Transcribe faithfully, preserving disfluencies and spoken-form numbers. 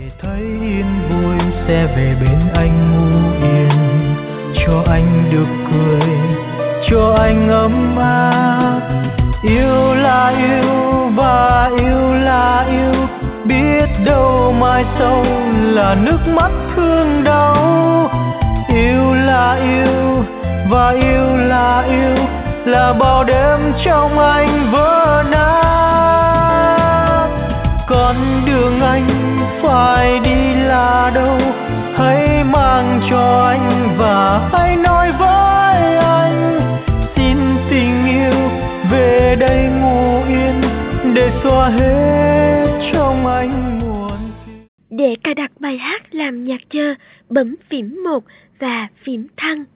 Thấy yên vui sẽ về bên anh ngủ yên, cho anh được cười, cho anh ấm áp. Yêu là yêu và yêu là yêu, biết đâu mai sau là nước mắt thương đau. Yêu là yêu và yêu là yêu, là bao đêm trong anh vỡ nát. Con đường anh phải đi là đâu, hãy mang cho anh và hãy nói với anh. Xin tình yêu về đây ngủ yên, để xóa hết trong anh muộn phiền. Để cài đặt bài hát làm nhạc chờ, bấm phím một và phím thăng.